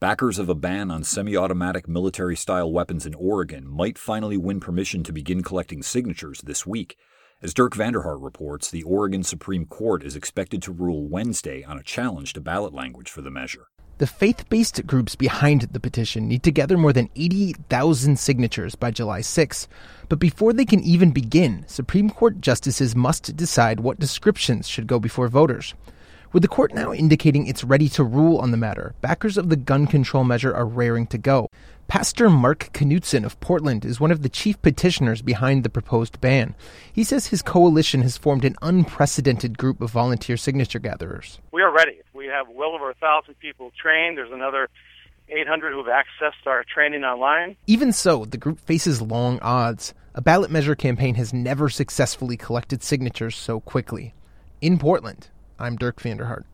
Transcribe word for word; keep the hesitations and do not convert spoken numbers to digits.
Backers of a ban on semi-automatic military-style weapons in Oregon might finally win permission to begin collecting signatures this week. As Dirk Vanderhart reports, the Oregon Supreme Court is expected to rule Wednesday on a challenge to ballot language for the measure. The faith-based groups behind the petition need to gather more than eighty thousand signatures by July sixth. But before they can even begin, Supreme Court justices must decide what descriptions should go before voters. With the court now indicating it's ready to rule on the matter, backers of the gun control measure are raring to go. Pastor Mark Knutson of Portland is one of the chief petitioners behind the proposed ban. He says his coalition has formed an unprecedented group of volunteer signature gatherers. We are ready. We have well over a thousand people trained. There's another eight hundred who have accessed our training online. Even so, the group faces long odds. A ballot measure campaign has never successfully collected signatures so quickly. In Portland, I'm Dirk Vanderhart.